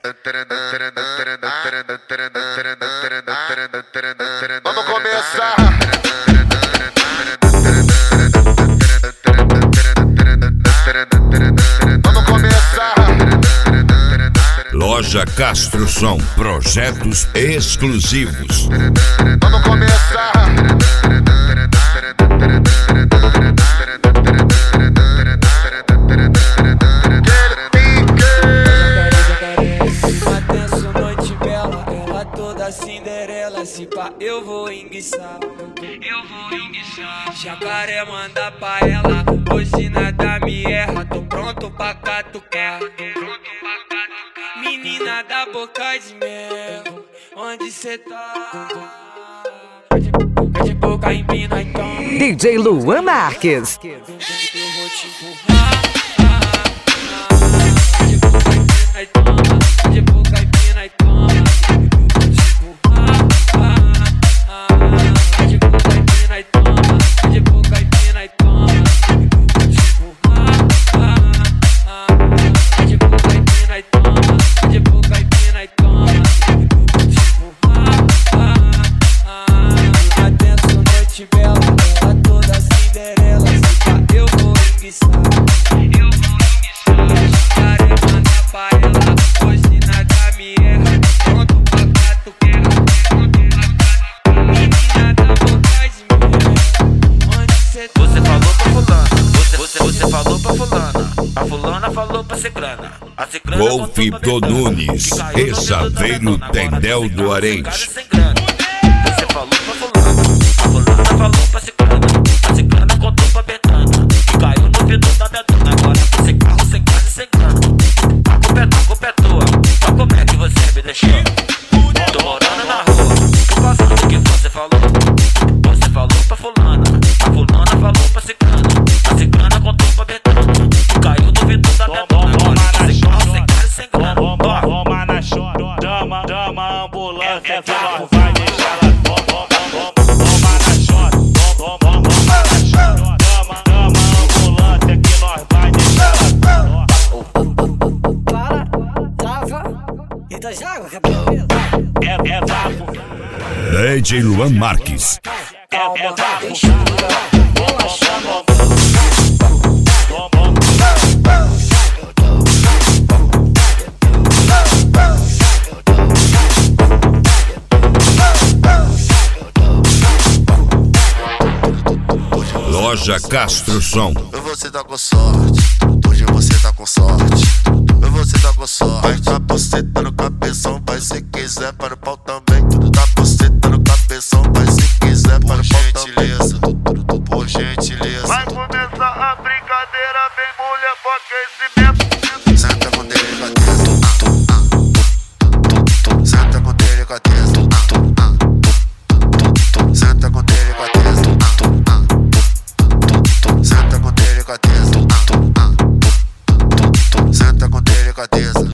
Vamos começar. Vamos começar. Loja Castro Som, projetos exclusivos. Vamos começar. Atenção, noite bela, ela toda Cinderela. Se pá, eu vou enguiçar. Jacaré manda pra ela, hoje nada me erra. Tô pronto pra catucar. Menina da boca de mel, onde cê tá? De boca empina então. DJ Luan Marques. Eu vou te empurrar. De boca empina e toma. De boca empina e toma. De boca empina e toma. De boca empina e toma. De boca empina e toma. Atenção, noite bela, ela toda Cinderela. Se pá, eu vou enguiçar. Jacaré manda pra ela, hoje nada me erra. Pronto pra catucar. Menina da boca de mel, onde cê tá? Você falou pra fulana, você falou pra fulana. A fulana falou pra ciclana. A ciclana Wolf contou pra Nunes, Rezaveiro Tendel do Arense. Você falou pra fulana, a fulana falou pra ciclana. A ciclana contou pra Betana, que caiu no vidro da Betana. Agora você carro sem casa e sem grana. A culpa é tua, só como é que você me deixou? Tô morando na rua, tô passando o que você falou. Você falou pra fulana, a fulana falou pra ciclana. A ciclana contou pra Betana, que caiu no vidro da Betana. Agora você carro sem casa e sem grana. Toma na chora, dama ambulância, que nós vai deixar ela. Toma na chora, toma na chora, dama ambulância, que nós vai deixar ela. Para, trava e dá água, cabelo. É vapo, DJ Luan Marques. é vapo. Loja Castro Som. Você tá com sorte, hoje você tá com sorte. Você tá com sorte. Vai tá buceta no cabeção, vai se quiser para